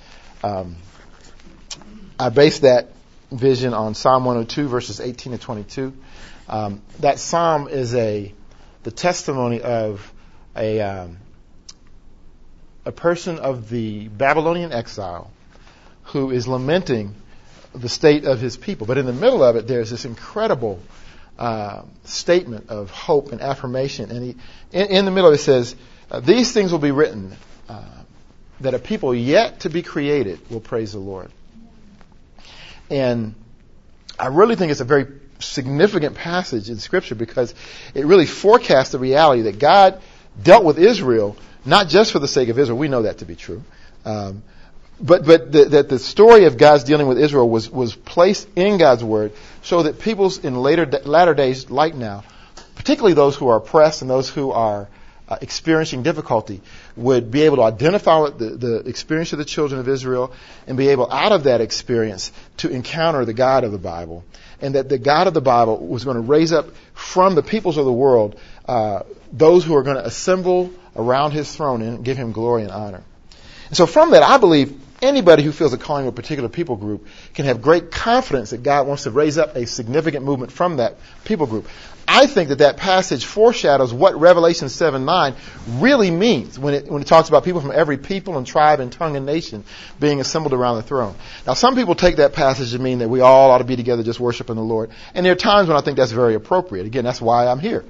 I base that vision on Psalm 102, verses 18 to 22. That psalm is the testimony of a person of the Babylonian exile who is lamenting the state of his people. But in the middle of it, there's this incredible statement of hope and affirmation. And in the middle of it says, these things will be written, that a people yet to be created will praise the Lord. And I really think it's a very significant passage in Scripture, because it really forecasts the reality that God dealt with Israel, not just for the sake of Israel. We know that to be true. that the story of God's dealing with Israel was placed in God's word so that peoples in latter days like now, particularly those who are oppressed and those who are experiencing difficulty, would be able to identify the experience of the children of Israel and be able, out of that experience, to encounter the God of the Bible. And that the God of the Bible was going to raise up from the peoples of the world those who are going to assemble around his throne and give him glory and honor. And so from that, I believe anybody who feels a calling to a particular people group can have great confidence that God wants to raise up a significant movement from that people group. I think that passage foreshadows what Revelation 7:9 really means when it talks about people from every people and tribe and tongue and nation being assembled around the throne. Now, some people take that passage to mean that we all ought to be together just worshiping the Lord. And there are times when I think that's very appropriate. Again, that's why I'm here.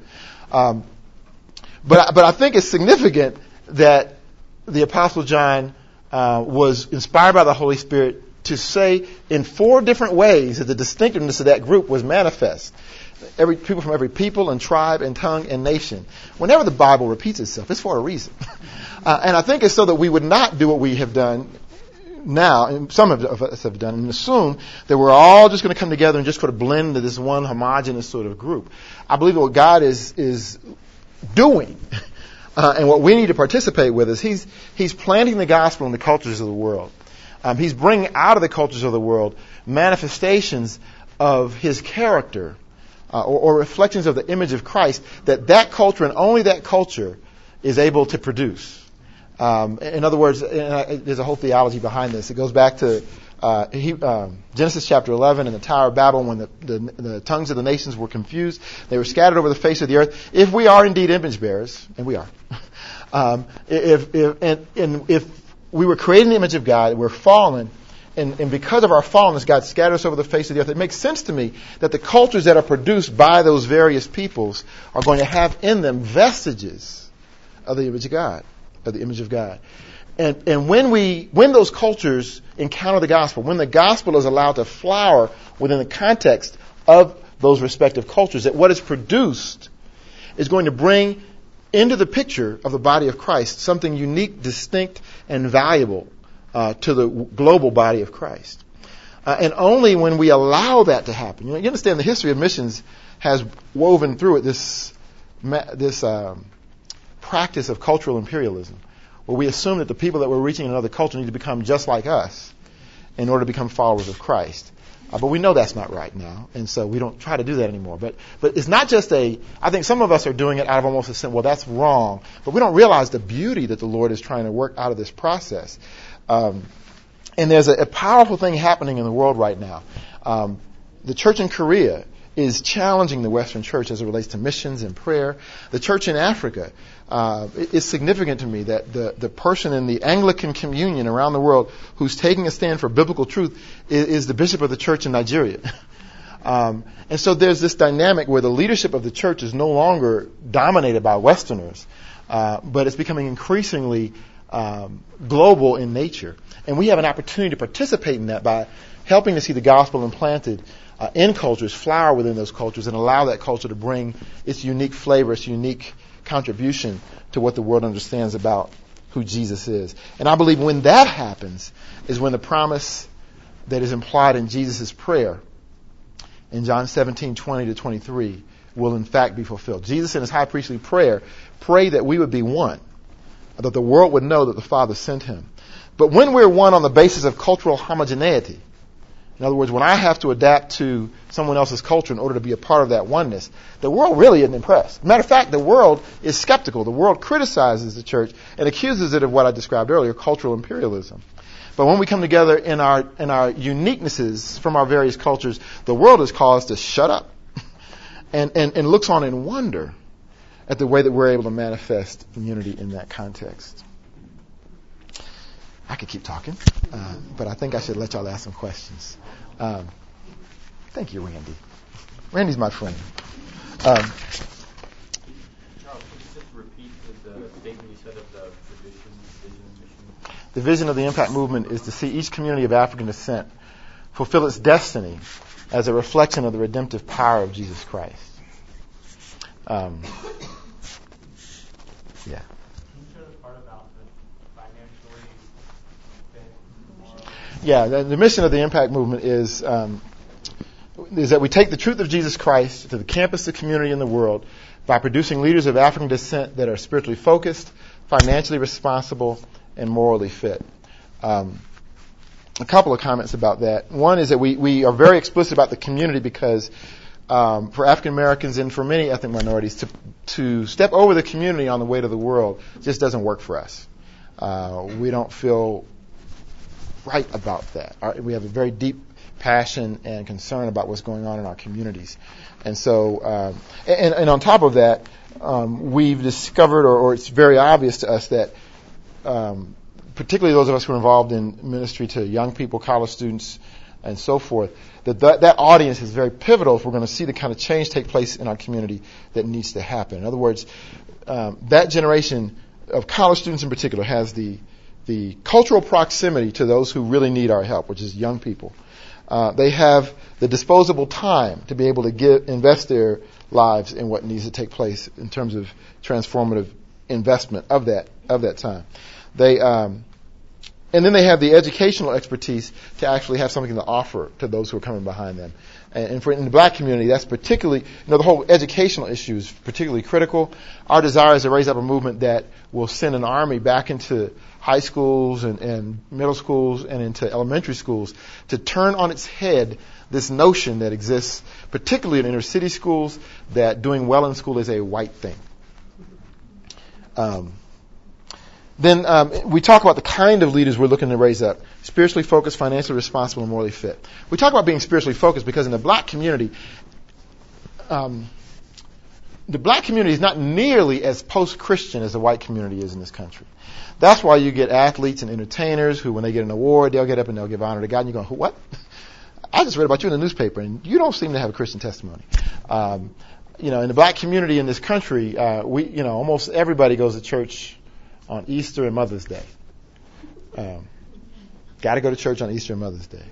But I think it's significant that the Apostle John was inspired by the Holy Spirit to say in 4 different ways that the distinctiveness of that group was manifest. People from every people and tribe and tongue and nation. Whenever the Bible repeats itself, it's for a reason. And I think it's so that we would not do what we have done now, and some of us have done, and assume that we're all just going to come together and just sort of blend into this one homogeneous sort of group. I believe that what God is doing and what we need to participate with is he's planting the gospel in the cultures of the world. He's bringing out of the cultures of the world manifestations of his character or reflections of the image of Christ that culture and only that culture is able to produce. In other words, there's a whole theology behind this. It goes back to Genesis chapter 11 and the Tower of Babel when the tongues of the nations were confused. They were scattered over the face of the earth. If we are indeed image bearers, and we are, if we were created in the image of God, we're fallen, and because of our fallenness, God scattered us over the face of the earth. It makes sense to me that the cultures that are produced by those various peoples are going to have in them vestiges of the image of God, And when those cultures encounter the gospel, when the gospel is allowed to flower within the context of those respective cultures, that what is produced is going to bring into the picture of the body of Christ something unique, distinct, and valuable to the global body of Christ. And only when we allow that to happen. You understand the history of missions has woven through it this practice of cultural imperialism, where we assume that the people that we're reaching in another culture need to become just like us in order to become followers of Christ. But we know that's not right now, and so we don't try to do that anymore. But it's not just I think some of us are doing it out of almost a sense, well, that's wrong. But we don't realize the beauty that the Lord is trying to work out of this process. And there's a powerful thing happening in the world right now. The church in Korea is challenging the Western church as it relates to missions and prayer. The church in Africa, it's significant to me that the person in the Anglican communion around the world who's taking a stand for biblical truth is the bishop of the church in Nigeria. And so there's this dynamic where the leadership of the church is no longer dominated by Westerners, but it's becoming increasingly global in nature. And we have an opportunity to participate in that by helping to see the gospel implanted in cultures, flower within those cultures, and allow that culture to bring its unique flavor, its unique contribution to what the world understands about who Jesus is. And I believe when that happens is when the promise that is implied in Jesus' prayer in John 17:20-23 will in fact be fulfilled. Jesus in his high priestly prayer prayed that we would be one, that the world would know that the Father sent him. But when we're one on the basis of cultural homogeneity, in other words, when I have to adapt to someone else's culture in order to be a part of that oneness, the world really isn't impressed. Matter of fact, the world is skeptical. The world criticizes the church and accuses it of what I described earlier, cultural imperialism. But when we come together in our uniquenesses from our various cultures, the world is caused to shut up and looks on in wonder at the way that we're able to manifest unity in that context. I could keep talking, but I think I should let y'all ask some questions. Thank you, Randy. Randy's my friend. Charles, could you just repeat the statement you said of the vision and mission? The vision of the Impact Movement is to see each community of African descent fulfill its destiny as a reflection of the redemptive power of Jesus Christ. Yeah. Can you share the part about the financially Yeah, the mission of the Impact Movement is that we take the truth of Jesus Christ to the campus, the community, and the world by producing leaders of African descent that are spiritually focused, financially responsible, and morally fit. A couple of comments about that. One is that we are very explicit about the community because for African Americans and for many ethnic minorities to step over the community on the way to the world just doesn't work for us. We don't feel right about that. We have a very deep passion and concern about what's going on in our communities. And so, and on top of that, we've discovered, or it's very obvious to us that particularly those of us who are involved in ministry to young people, college students, and so forth, that audience is very pivotal if we're going to see the kind of change take place in our community that needs to happen. In other words, that generation of college students in particular has the cultural proximity to those who really need our help, which is young people. They have the disposable time to be able to invest their lives in what needs to take place in terms of transformative investment of that time. And then they have the educational expertise to actually have something to offer to those who are coming behind them. And in the black community, that's particularly, the whole educational issue is particularly critical. Our desire is to raise up a movement that will send an army back into high schools and middle schools and into elementary schools to turn on its head this notion that exists, particularly in inner city schools, that doing well in school is a white thing. Then we talk about the kind of leaders we're looking to raise up: spiritually focused, financially responsible, and morally fit. We talk about being spiritually focused because in the black community, the black community is not nearly as post-Christian as the white community is in this country. That's why you get athletes and entertainers who, when they get an award, they'll get up and they'll give honor to God. And you go, what? I just read about you in the newspaper, and you don't seem to have a Christian testimony. In the black community in this country, almost everybody goes to church on Easter and Mother's Day. Got to go to church on Easter and Mother's Day.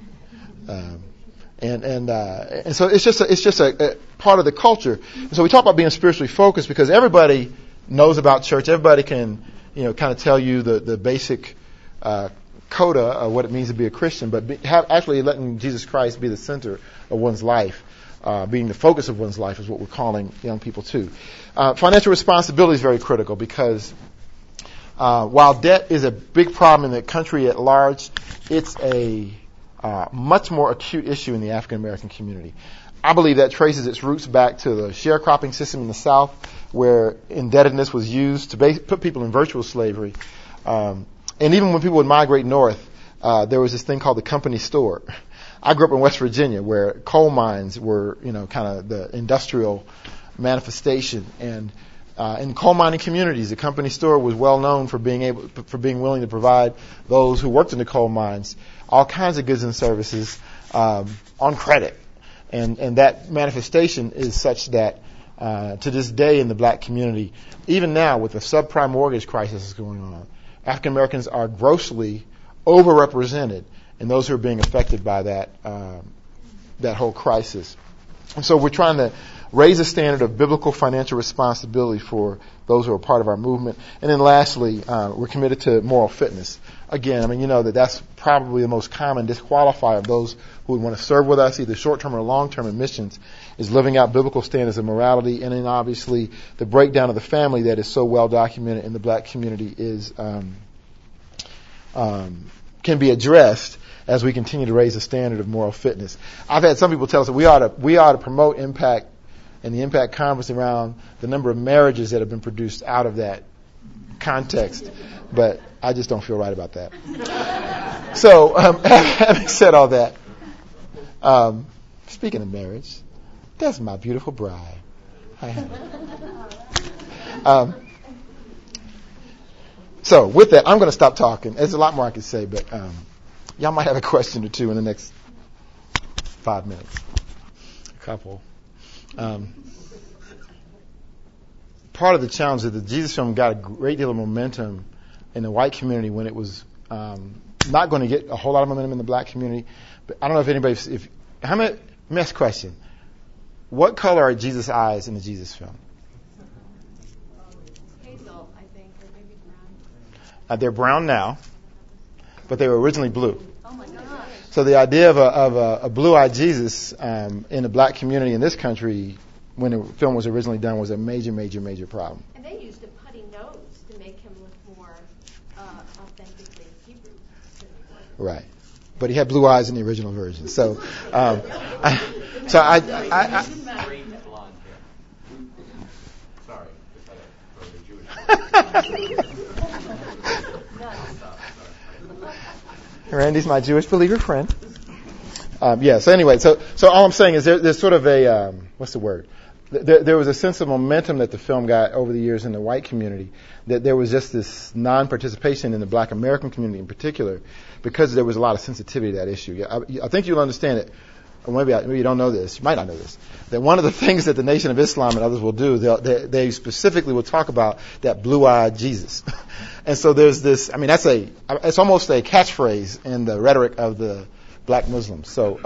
And so it's just a part of the culture. And so we talk about being spiritually focused because everybody knows about church. Everybody can, kind of tell you the basic coda of what it means to be a Christian, but actually letting Jesus Christ be the center of one's life, being the focus of one's life is what we're calling young people to. Financial responsibility is very critical because while debt is a big problem in the country at large, it's a much more acute issue in the African American community. I believe that traces its roots back to the sharecropping system in the South, where indebtedness was used to put people in virtual slavery. And even when people would migrate north, there was this thing called the company store. I grew up in West Virginia, where coal mines were, kind of the industrial manifestation. And in coal mining communities, the company store was well known for being willing to provide those who worked in the coal mines all kinds of goods and services on credit. And that manifestation is such that to this day in the black community, even now with the subprime mortgage crisis going on, African Americans are grossly overrepresented in those who are being affected by that whole crisis. And so we're trying to raise a standard of biblical financial responsibility for those who are part of our movement. And then lastly, we're committed to moral fitness. Again, that's probably the most common disqualifier of those who would want to serve with us, either short-term or long-term in missions, is living out biblical standards of morality. And then obviously the breakdown of the family that is so well documented in the black community is can be addressed as we continue to raise the standard of moral fitness. I've had some people tell us that we ought to promote Impact and the Impact Conference around the number of marriages that have been produced out of that context, but I just don't feel right about that. So, having said all that, speaking of marriage, that's my beautiful bride. So, with that, I'm going to stop talking. There's a lot more I could say, but y'all might have a question or two in the next 5 minutes. A couple. Part of the challenge is that the Jesus Film got a great deal of momentum in the white community when it was not going to get a whole lot of momentum in the black community. But I don't know if anybody, let me ask a question. What color are Jesus' eyes in the Jesus Film? Hazel, I think, or maybe brown. They're brown now, but they were originally blue. Oh my God. So the idea of a blue-eyed Jesus in the black community in this country, when the film was originally done, was a major, major, major problem. And they used a putty nose to make him look more authentically Hebrew. Right. But he had blue eyes in the original version. So, I Straight blonde hair. Sorry, for the Jewish. Randy's my Jewish believer friend. So anyway, so all I'm saying is there's sort of a what's the word? There was a sense of momentum that the film got over the years in the white community, that there was just this non-participation in the black American community in particular, because there was a lot of sensitivity to that issue. I think you'll understand it. Or maybe you don't know this. You might not know this. That one of the things that the Nation of Islam and others will do, they specifically will talk about that blue-eyed Jesus. And so there's this. I mean, it's almost a catchphrase in the rhetoric of the black Muslims. So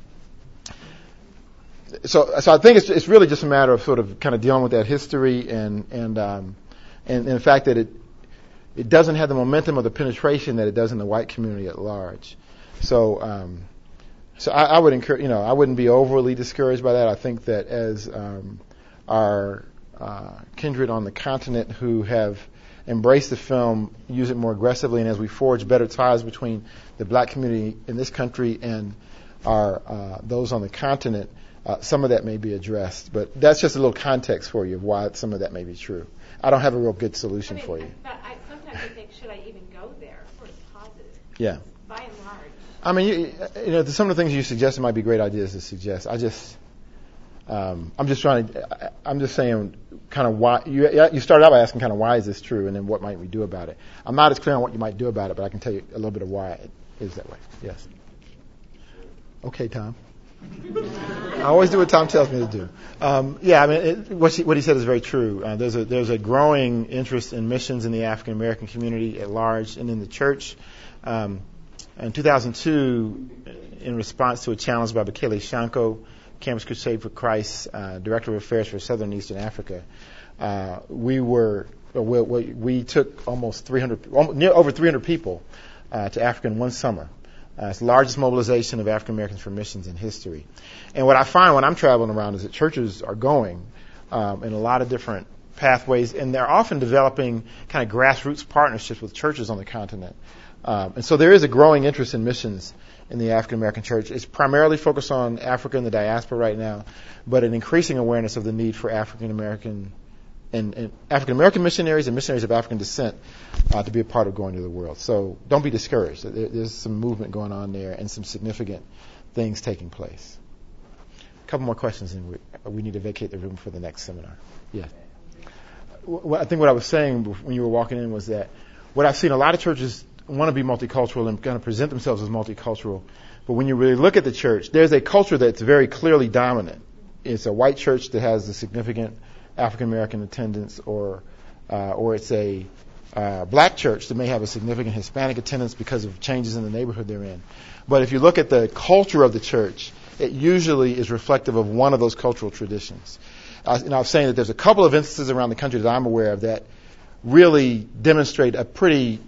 I think it's really just a matter of sort of kind of dealing with that history and the fact that it doesn't have the momentum of the penetration that it does in the white community at large. So I would encourage, I wouldn't be overly discouraged by that. I think that as our kindred on the continent who have embraced the film, use it more aggressively, and as we forge better ties between the black community in this country and our those on the continent, some of that may be addressed. But that's just a little context for you of why some of that may be true. I don't have a real good solution for you. But sometimes I think, should I even go there? Or it's positive. Yeah. By and large. I mean, some of the things you suggested might be great ideas to suggest. I'm just saying kind of why, you started out by asking kind of why is this true, and then what might we do about it. I'm not as clear on what you might do about it, but I can tell you a little bit of why it is that way. Yes. Okay, Tom. I always do what Tom tells me to do. What he said is very true. There's a growing interest in missions in the African American community at large and in the church. In 2002, in response to a challenge by Bekele Shanko, Campus Crusade for Christ, Director of Affairs for Southern and Eastern Africa, we took over 300 people to Africa in one summer. It's the largest mobilization of African Americans for missions in history. And what I find when I'm traveling around is that churches are going in a lot of different pathways, and they're often developing kind of grassroots partnerships with churches on the continent. And so there is a growing interest in missions in the African American church. It's primarily focused on Africa and the diaspora right now, but an increasing awareness of the need for African American missionaries and missionaries of African descent to be a part of going to the world. So don't be discouraged. There's some movement going on there and some significant things taking place. A couple more questions, and we need to vacate the room for the next seminar. Yeah. I think what I was saying when you were walking in was that what I've seen, a lot of churches want to be multicultural and kind of present themselves as multicultural. But when you really look at the church, there's a culture that's very clearly dominant. It's a white church that has a significant African American attendance, or it's a black church that may have a significant Hispanic attendance because of changes in the neighborhood they're in. But if you look at the culture of the church, it usually is reflective of one of those cultural traditions. I was saying that there's a couple of instances around the country that I'm aware of that really demonstrate a pretty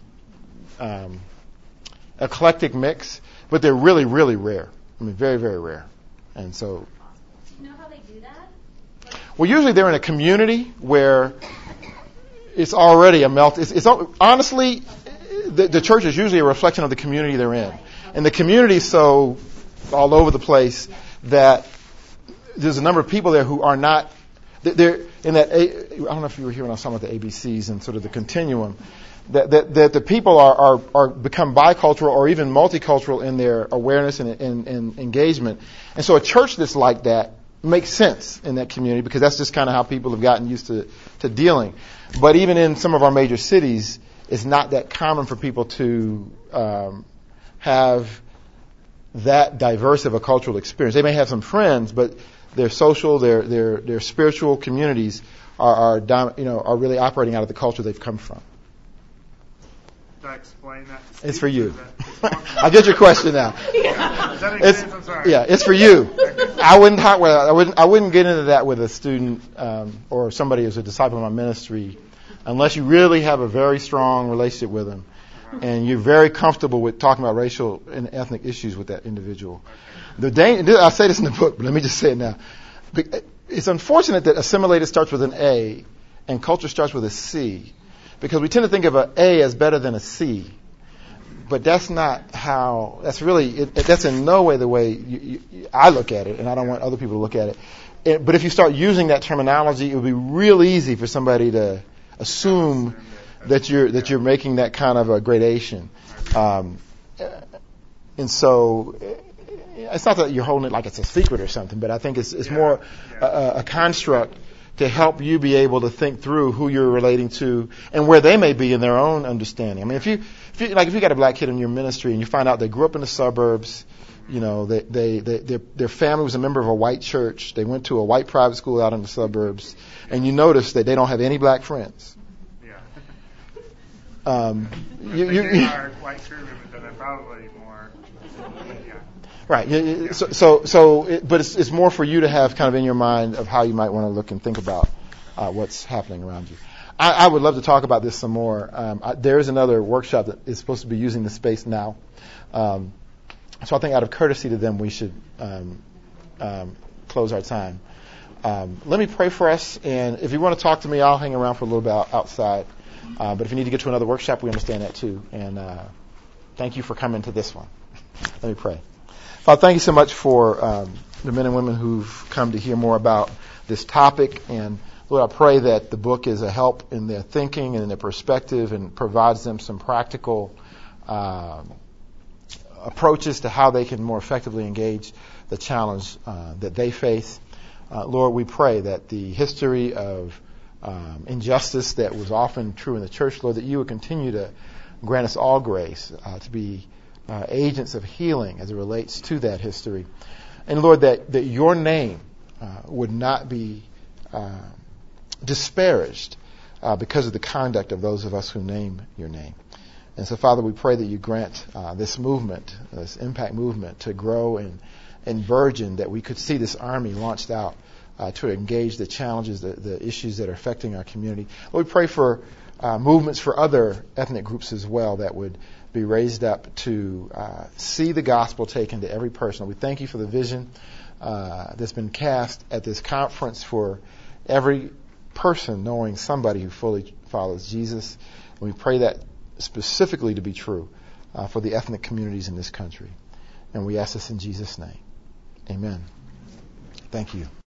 eclectic mix, but they're really, really rare. I mean, very, very rare. And so, do you know how they do that? Well, usually they're in a community where it's already a melt. Honestly, the church is usually a reflection of the community they're in, and the community is so all over the place that there's a number of people there who are not. They're in that. I don't know if you were here when I was talking about the ABCs and sort of the continuum. That the people are become bicultural or even multicultural in their awareness and engagement. And so a church that's like that makes sense in that community because that's just kind of how people have gotten used to dealing. But even in some of our major cities, it's not that common for people to have that diverse of a cultural experience. They may have some friends, but their social, their spiritual communities are really operating out of the culture they've come from. I explain that to Steve? It's for you. I'll get your question now. Does that make sense? I'm sorry. Yeah, it's for you. I wouldn't get into that with a student or somebody who's a disciple of my ministry unless you really have a very strong relationship with them. and you're very comfortable with talking about racial and ethnic issues with that individual. I say this in the book, but let me just say it now. It's unfortunate that assimilated starts with an A and culture starts with a C, because we tend to think of an A as better than a C. But that's not how, that's in no way the way I look at it, and I don't want other people to look at it. But if you start using that terminology, it would be real easy for somebody to assume that you're making that kind of a gradation. And so it's not that you're holding it like it's a secret or something, but I think it's more a construct to help you be able to think through who you're relating to and where they may be in their own understanding. I mean, if you got a black kid in your ministry and you find out they grew up in the suburbs, you know, their family was a member of a white church, they went to a white private school out in the suburbs, and you notice that they don't have any black friends. Yeah. They are white church members, but they're probably more. Yeah. Right. But it's more for you to have kind of in your mind of how you might want to look and think about what's happening around you. I would love to talk about this some more. There is another workshop that is supposed to be using the space now. So I think out of courtesy to them, we should close our time. Let me pray for us, and if you want to talk to me, I'll hang around for a little bit outside. But if you need to get to another workshop, we understand that too. And thank you for coming to this one. Let me pray. Father, thank you so much for the men and women who've come to hear more about this topic. And Lord, I pray that the book is a help in their thinking and in their perspective and provides them some practical approaches to how they can more effectively engage the challenge that they face. Lord, we pray that the history of injustice that was often true in the church, Lord, that you would continue to grant us all grace to be agents of healing as it relates to that history. And Lord, that your name would not be disparaged because of the conduct of those of us who name your name. And so, Father, we pray that you grant this movement, this impact movement, to grow and burgeon, that we could see this army launched out to engage the challenges, the issues that are affecting our community. Lord, we pray for movements for other ethnic groups as well that would be raised up to see the gospel taken to every person. We thank you for the vision that's been cast at this conference for every person knowing somebody who fully follows Jesus. And we pray that specifically to be true for the ethnic communities in this country. And we ask this in Jesus' name. Amen. Thank you.